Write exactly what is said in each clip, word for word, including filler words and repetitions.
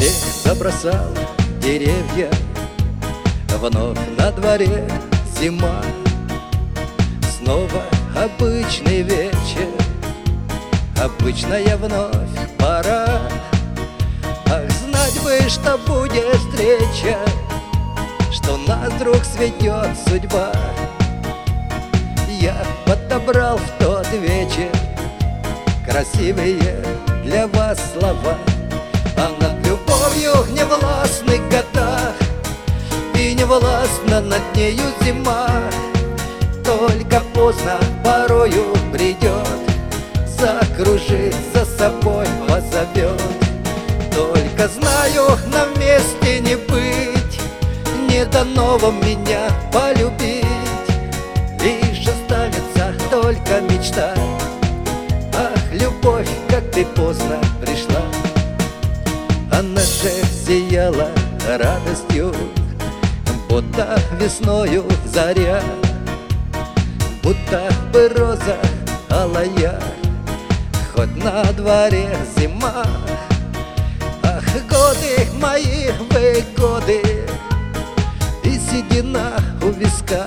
Снег забросал деревья, вновь на дворе зима. Снова обычный вечер, обычная вновь пора. Ах, знать бы, что будет встреча, что нас вдруг сведет судьба. Я подобрал в тот вечер красивые для вас слова. А над любовью не властны года, и не властна над нею зима. Только поздно порою придет, закружит за собой позовет. Только знаю, нам вместе не быть, не дано вам меня полюбить. Лишь останется только мечта. Ах, любовь, как ты поздно пришла. Она же сияла радостью, будто весною заря, будто бы роза алая, хоть на дворе зима. Ах, годы мои, вы годы, и седина у виска.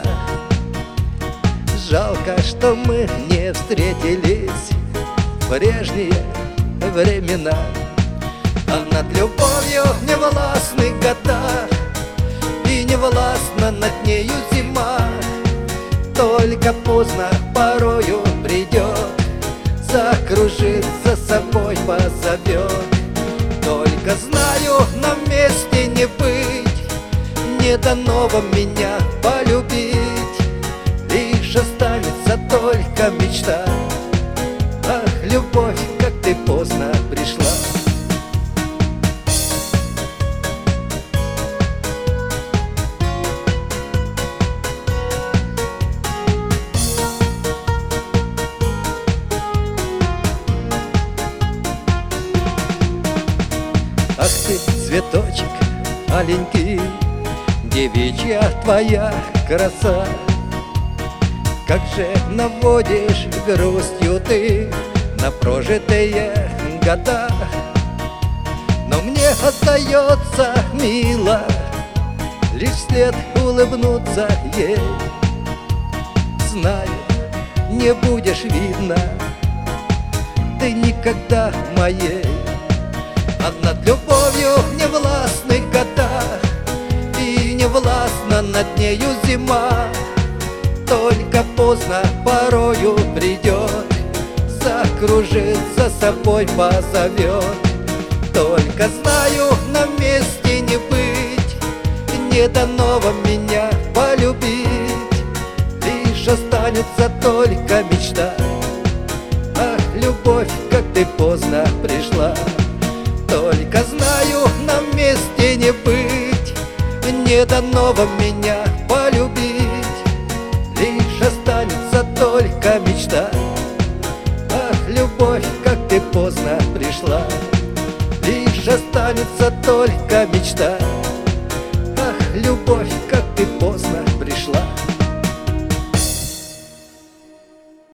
Жалко, что мы не встретились в прежние времена. А над любовью не властны года, и не властна над нею зима. Только поздно порою придет, закружит за собой позовет. Только знаю, нам вместе не быть, не дано вам меня полюбить. Лишь останется только мечта. Ах, любовь, как ты поздно пришла. Ах ты, цветочек аленький, девичья твоя краса. Как же наводишь грустью ты на прожитые года. Но мне остается, мило, лишь вслед улыбнуться ей. Знаю, не будешь видно ты никогда моей. А над любовью не властны года, и не властна над нею зима. Только поздно порою придет, закружит за собой позовет. Только знаю, нам вместе не быть, не дано вам меня полюбить. Лишь останется только мечта. Ах, любовь, как ты поздно пришла. Только знаю, нам вместе не быть, не дано вам меня полюбить. Лишь останется только мечта. Ах, любовь, как ты поздно пришла. Лишь останется только мечта. Ах, любовь, как ты поздно пришла.